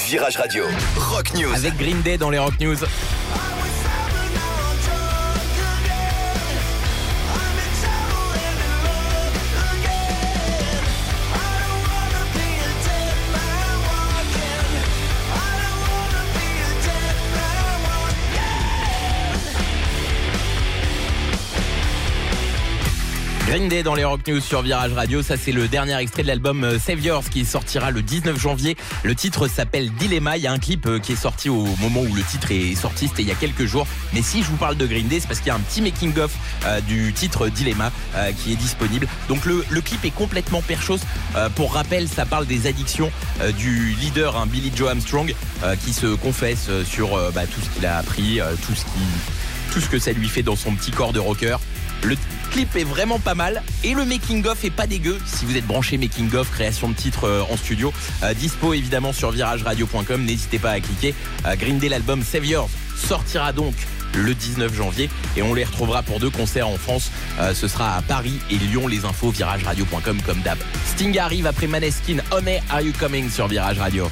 Virage Radio, Rock News. Avec Green Day dans les Rock News. Green Day dans les Rock News sur Virage Radio, ça c'est le dernier extrait de l'album Saviors qui sortira le 19 janvier. Le titre s'appelle Dilemma, il y a un clip qui est sorti au moment où le titre est sorti, c'était il y a quelques jours. Mais si je vous parle de Green Day, c'est parce qu'il y a un petit making-of du titre Dilemma qui est disponible. Donc le clip est complètement perchos. Pour rappel, ça parle des addictions du leader Billy Joe Armstrong qui se confesse sur tout ce qu'il a appris, tout ce que ça lui fait dans son petit corps de rocker. Le clip est vraiment pas mal et le making-of est pas dégueu. Si vous êtes branché making-of, création de titres en studio, dispo évidemment sur virageradio.com, n'hésitez pas à cliquer. Green Day, l'album Saviors sortira donc le 19 janvier et on les retrouvera pour 2 concerts en France. Ce sera à Paris et Lyon. Les infos virageradio.com comme d'hab. Sting arrive après Maneskin. On Are You Coming sur Virage Radio.